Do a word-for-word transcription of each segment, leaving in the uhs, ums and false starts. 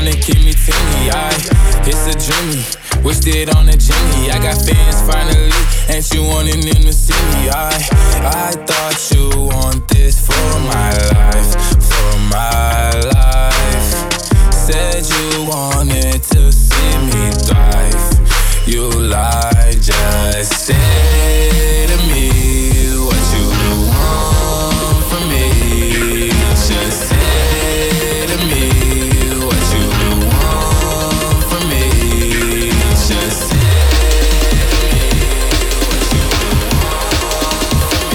tryna keep me teeny, I, it's a dreamy. Wished it on a genie. I got fans finally, and you wanting them to see me. I, I thought you want this for my life, for my life. Said you wanted to see me thrive. You lied, just say to me what you want from me. Just say to me what you want from me. Just say to me what you want from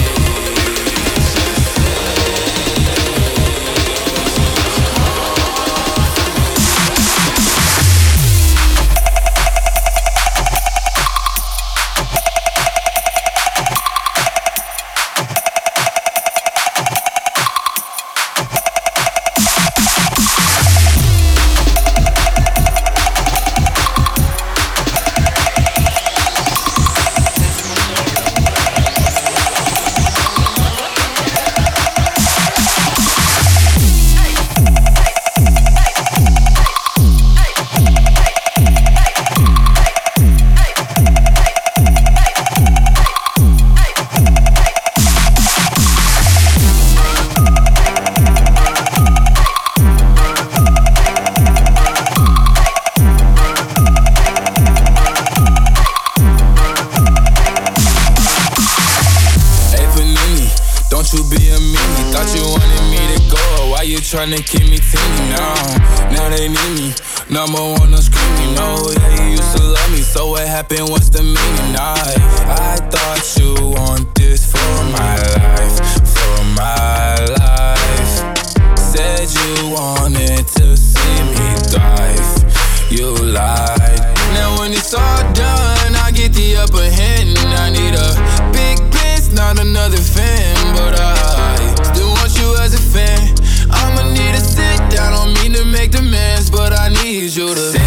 tryna keep me teeny now. Now they need me. Number one, I'm screaming. No, yeah, you used to love me. So what happened? What's the meaning? I, I thought you want this for my life, for my life. Said you wanted to see me thrive. You lied. Now when it's all done, I get the upper hand. I need a big bitch, not another fan, but I still want you as a fan. I'ma need to sit down, don't mean to make demands, but I need you to